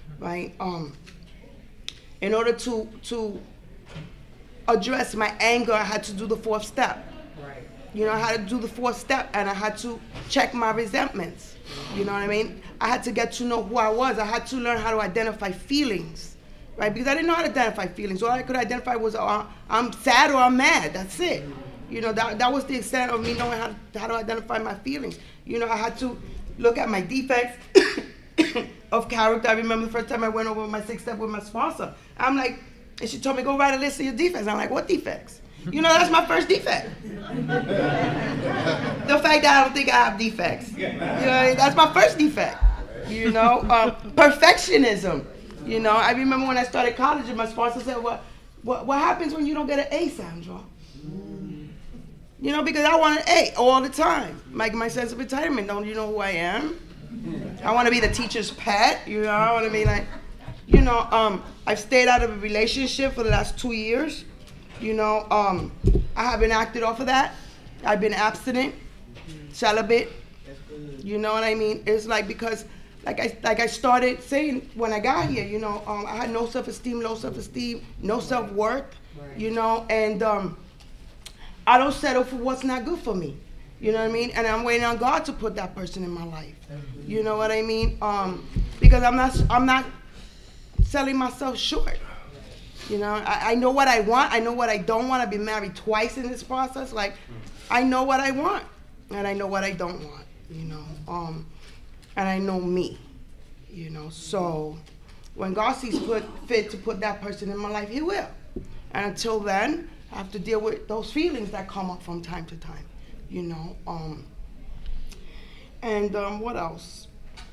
right? Um, in order to to address my anger, I had to do the fourth step. Right. You know, I had to do the fourth step, and I had to check my resentments. You know what I mean? I had to get to know who I was. I had to learn how to identify feelings, right? Because I didn't know how to identify feelings. All I could identify was, oh, I'm sad or I'm mad. That's it. You know, that that was the extent of me knowing how to, how to identify my feelings. You know, I had to look at my defects of character. I remember the first time I went over my sixth step with my sponsor. I'm like, and she told me, go write a list of your defects. I'm like, what defects? You know, that's my first defect. The fact that I don't think I have defects. You know, that's my first defect. You know, um, perfectionism. You know, I remember when I started college and my sponsor said, what, what, what happens when you don't get an A, Sandra? You know, because I want an A all the time. Like my sense of entitlement. Don't you know who I am? I want to be the teacher's pet. You know, I want to be like, you know, um, I've stayed out of a relationship for the last two years. You know, um, I haven't acted off of that. I've been abstinent, celibate. You know what I mean? It's like because, like I like I started saying when I got here, you know, um, I had no self-esteem, low self-esteem, no self-worth. Right. You know, and um, I don't settle for what's not good for me. You know what I mean? And I'm waiting on God to put that person in my life. You know what I mean? Um, because I'm not I'm not selling myself short. You know, I, I know what I want. I know what I don't want. I've been married twice in this process. Like, I know what I want, and I know what I don't want. You know, um, and I know me. You know, so when God sees put fit to put that person in my life, He will. And until then, I have to deal with those feelings that come up from time to time. You know, um, and um, what else?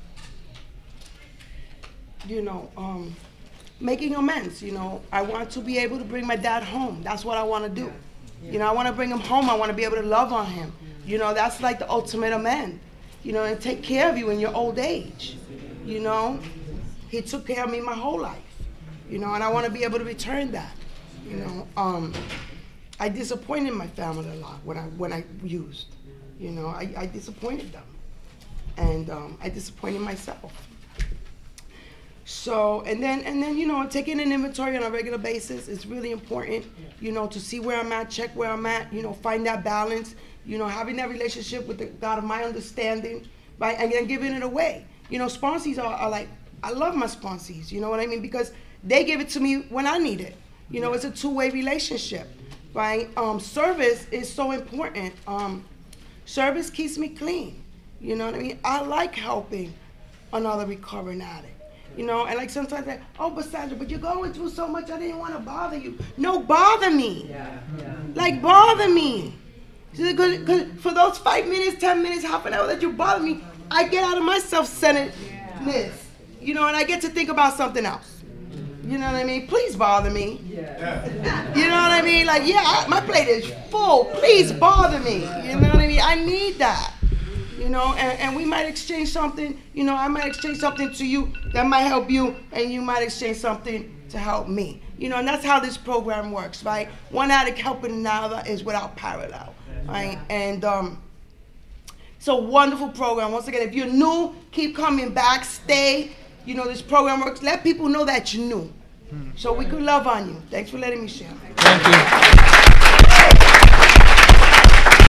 You know, um. Making amends, you know. I want to be able to bring my dad home. That's what I want to do. Yeah. You know, I want to bring him home. I want to be able to love on him. You know, that's like the ultimate amend. You know, and take care of you in your old age. You know, he took care of me my whole life. You know, and I want to be able to return that. You know, um, I disappointed my family a lot when I when I used. You know, I, I disappointed them, and um, I disappointed myself. So, and then, and then, you know, taking an inventory on a regular basis is really important, you know, to see where I'm at, check where I'm at, you know, find that balance, you know, having that relationship with the God of my understanding, right, and then giving it away. You know, sponsees are, are like, I love my sponsees, you know what I mean, because they give it to me when I need it. You know, it's a two-way relationship, right? Um, service is so important. Um, service keeps me clean, you know what I mean? I like helping another recovering addict. You know, and like sometimes like, oh, but Sandra, but you're going through so much, I didn't want to bother you. No, bother me. Yeah, yeah. Like, bother me. Because for those five minutes, ten minutes, half an hour that you bother me, I get out of my self-centeredness. Yeah. You know, and I get to think about something else. You know what I mean? Please bother me. Yeah. You know what I mean? Like, yeah, I, my plate is full. Please bother me. You know what I mean? I need that. You know, and, and we might exchange something, you know, I might exchange something to you that might help you, and you might exchange something to help me. You know, and that's how this program works, right? One addict helping another is without parallel, right? And um, it's a wonderful program. Once again, if you're new, keep coming back, stay. You know, this program works. Let people know that you're new, so we could love on you. Thanks for letting me share. Thank you.